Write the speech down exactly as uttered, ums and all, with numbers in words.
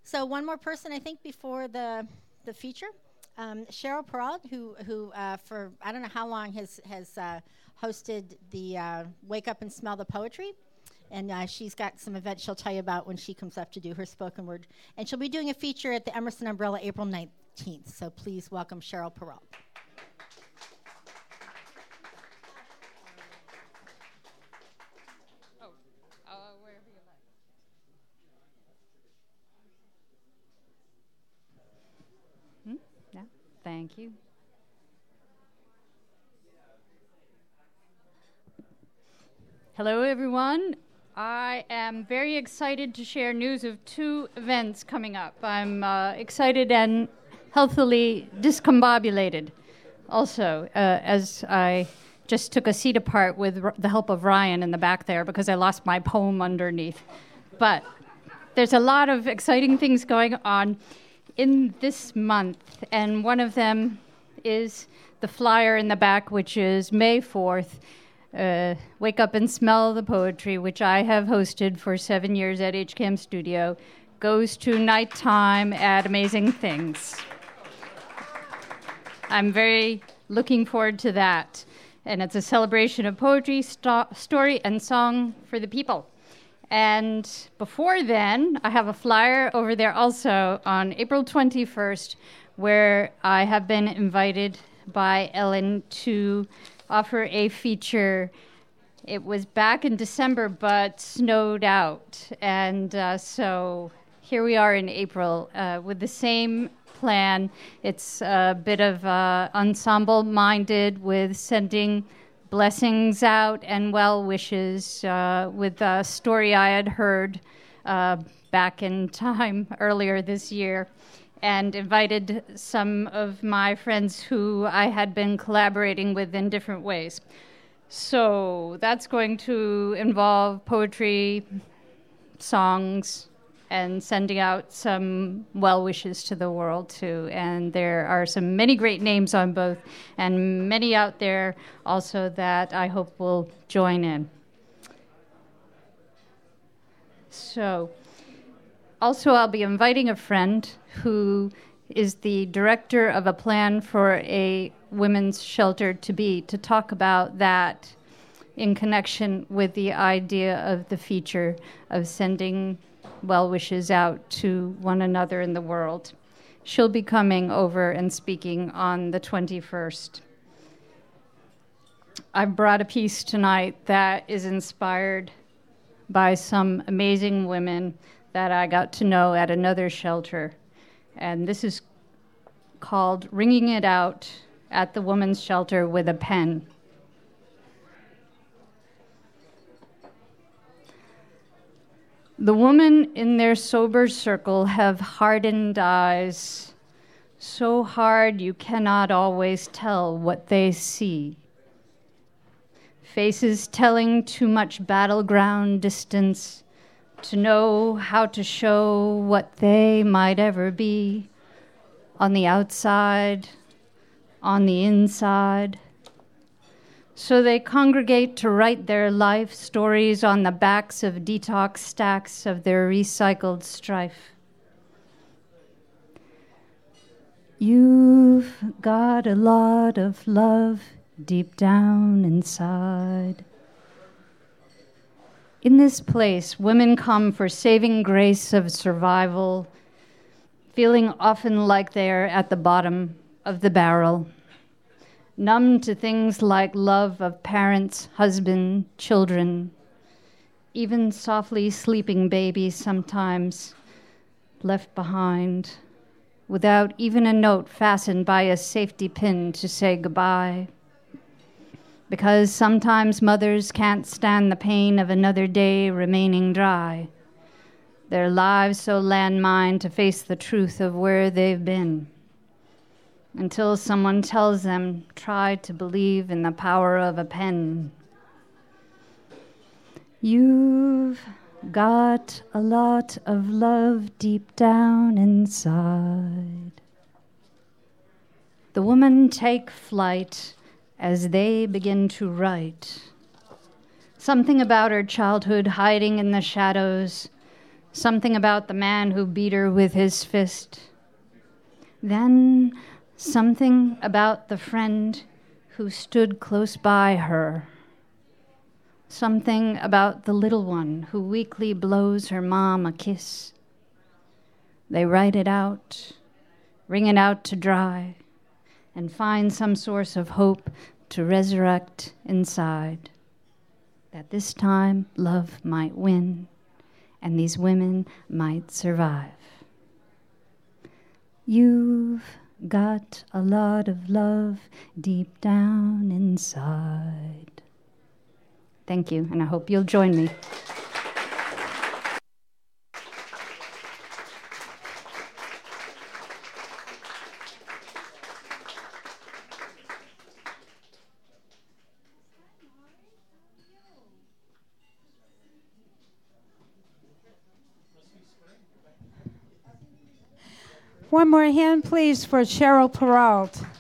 So one more person, I think, before the the feature. Um, Cheryl Perrault, who who uh, for I don't know how long has has uh, hosted the uh, Wake Up and Smell the Poetry, and uh, she's got some events she'll tell you about when she comes up to do her spoken word, and she'll be doing a feature at the Emerson Umbrella April nineteenth. So please welcome Cheryl Perrault. Thank you. Hello, everyone. I am very excited to share news of two events coming up. I'm uh, excited and healthily discombobulated also, uh, as I just took a seat apart with r- the help of Ryan in the back there because I lost my poem underneath. But there's a lot of exciting things going on in this month, and one of them is the flyer in the back, which is May fourth, uh, Wake Up and Smell the Poetry, which I have hosted for seven years at H CAM Studio, goes to nighttime at Amazing Things. I'm very looking forward to that, and it's a celebration of poetry, sto- story, and song for the people. And before then, I have a flyer over there also on April twenty-first, where I have been invited by Ellen to offer a feature. It was back in December, but snowed out. And uh, so here we are in April uh, with the same plan. It's a bit of uh, ensemble-minded with sending blessings out and well wishes uh, with a story I had heard uh, back in time earlier this year, and invited some of my friends who I had been collaborating with in different ways. So that's going to involve poetry, songs, and sending out some well wishes to the world too. And there are some many great names on both, and many out there also that I hope will join in. So also I'll be inviting a friend who is the director of a plan for a women's shelter to be, to talk about that in connection with the idea of the feature of sending well wishes out to one another in the world. She'll be coming over and speaking on the twenty-first. I've brought a piece tonight that is inspired by some amazing women that I got to know at another shelter. And this is called Ringing It Out at the Women's Shelter with a Pen. The women in their sober circle have hardened eyes, so hard you cannot always tell what they see. Faces telling too much battleground distance to know how to show what they might ever be, on the outside, on the inside. So they congregate to write their life stories on the backs of detox stacks of their recycled strife. You've got a lot of love deep down inside. In this place, women come for saving grace of survival, feeling often like they're at the bottom of the barrel, numb to things like love of parents, husband, children, even softly sleeping babies sometimes left behind, without even a note fastened by a safety pin to say goodbye. Because sometimes mothers can't stand the pain of another day remaining dry, their lives so landmined to face the truth of where they've been, until someone tells them, try to believe in the power of a pen. You've got a lot of love deep down inside. The women take flight as they begin to write. Something about her childhood hiding in the shadows, something about the man who beat her with his fist. Then something about the friend who stood close by her. Something about the little one who weakly blows her mom a kiss. They write it out, wring it out to dry, and find some source of hope to resurrect inside. That this time love might win, and these women might survive. You've got a lot of love deep down inside. Thank you, and I hope you'll join me. One more hand, please, for Cheryl Perrault.